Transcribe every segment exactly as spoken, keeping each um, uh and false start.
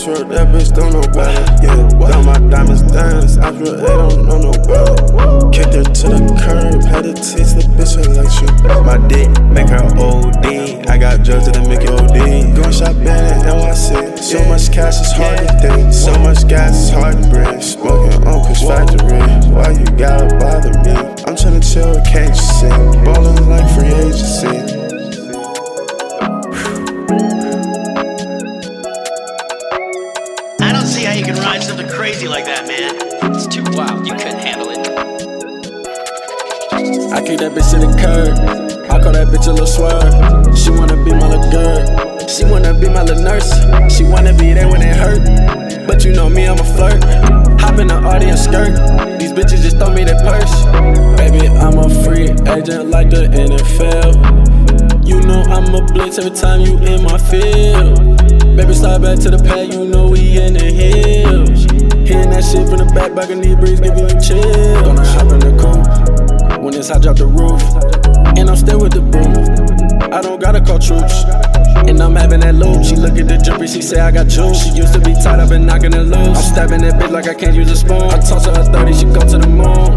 swear that bitch don't know better. Yeah, got my diamonds dance. I swear they don't know no better. Kicked her to the curb, had to taste the bitch electric. My dick make her O D. I got drugs that'll make you O D. Going shopping in N Y C. So much cash it's hard to think. So much gas it's hard to breathe. Smoking on Kush Factory. Why you gotta bother me? I'm tryna chill with K C. Ballin' like free agency. I don't see how you can ride something crazy like that, man. It's too wild, you couldn't handle it. I kick that bitch to the curb. I call that bitch a little swerve. She wanna be my little girl. She wanna be my little nurse. She wanna be there when it hurt. But you know me, I'm a flirt. Hop in the audience skirt. These bitches just throw me their purse. Baby, I'm a free agent like the N F L. You know I'm a blitz every time you in my field. Baby, slide back to the pad, you know we in the hills. Hearing that shit from the back, balcony breeze, give you a chill. Gonna hop in the coupe, when it's hot, drop the roof. And I'm still with the broom, I don't gotta call troops. And I'm having that loop, she look at the jumper, she say I got juice. She used to be tied up and knocking it loose. I'm stabbing that bitch like I can't use a spoon. I toss her a thirty, she go to the moon.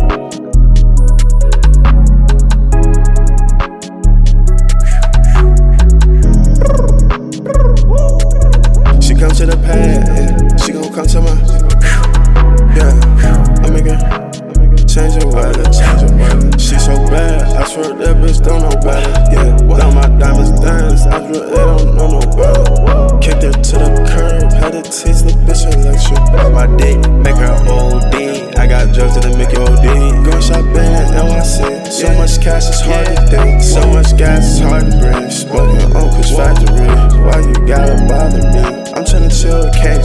Come to the pad, yeah. She gon' come to my, yeah. I make her change her weather, change her weather. She so bad, I swear that bitch don't know better. Yeah, got my diamonds dance, I swear they don't know no better. Kicked her to the curb, had to taste the bitch electric. My dick make her O D. I got drugs that'll make you O D. Going shopping in N Y C. So much cash it's hard to think. So much gas it's hard to breathe. Smoking on Kush Factory. Why you gotta bother me? I'm tryna chill with K